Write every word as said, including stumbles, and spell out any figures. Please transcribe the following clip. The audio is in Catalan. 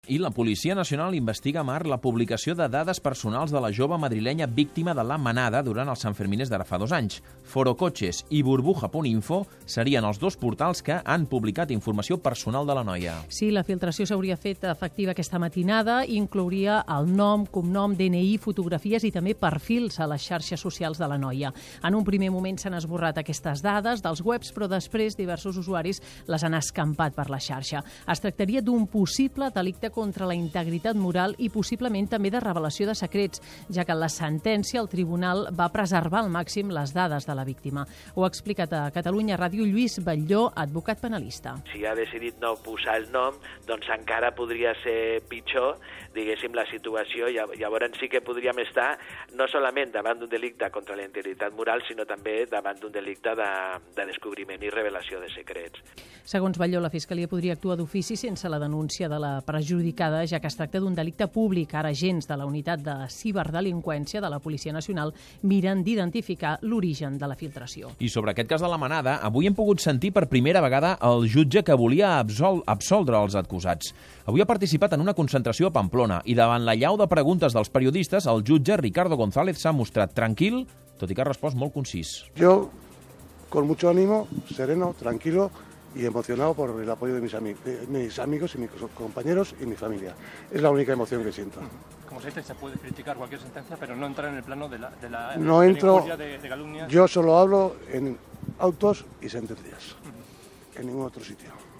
I la Policia Nacional investiga a Mar la publicació de dades personals de la jove madrilenya víctima de la manada durant els Sanfermines d'ara fa dos anys. Forocoches i burbuja punt info serien els dos portals que han publicat informació personal de la noia. Sí, la filtració s'hauria fet efectiva aquesta matinada i inclouria el nom, cognom, D N I, fotografies i també perfils a les xarxes socials de la noia. En un primer moment s'han esborrat aquestes dades dels webs, però després diversos usuaris les han escampat per la xarxa. Es tractaria d'un possible delicte contra la integritat moral i possiblement també de revelació de secrets, ja que en la sentència el tribunal va preservar al màxim les dades de la víctima. Ho ha explicat a Catalunya Ràdio Lluís Batlló, advocat penalista. Si ha decidit no posar el nom, doncs encara podria ser pitjor, diguéssim, la situació. Llavors sí que podríem estar no solament davant d'un delicte contra la integritat moral, sinó també davant d'un delicte de, de descobriment i revelació de secrets. Segons Batlló, la Fiscalia podria actuar d'ofici sense la denúncia de la perjudicada, ja que es tracta d'un delicte públic. Ara agents de la unitat de ciberdelinqüència de la Policia Nacional miren d'identificar l'origen de la filtració. I sobre aquest cas de la manada, avui hem pogut sentir per primera vegada el jutge que volia absol absoldre els acusats. Avui ha participat en una concentració a Pamplona i davant la llau de preguntes dels periodistes, el jutge Ricardo González s'ha mostrat tranquil, tot i que ha respost molt concís. Jo, con mucho ánimo, sereno, tranquilo y emocionado por el apoyo de mis, ami de mis amigos y mis compañeros y mi familia. Es la única emoción que siento. Como se dice, se puede criticar cualquier sentencia, pero no entrar en el plano de la, de la no de entro, de, de calumnias. Yo solo hablo en autos y sentencias, uh-huh. En ningún otro sitio.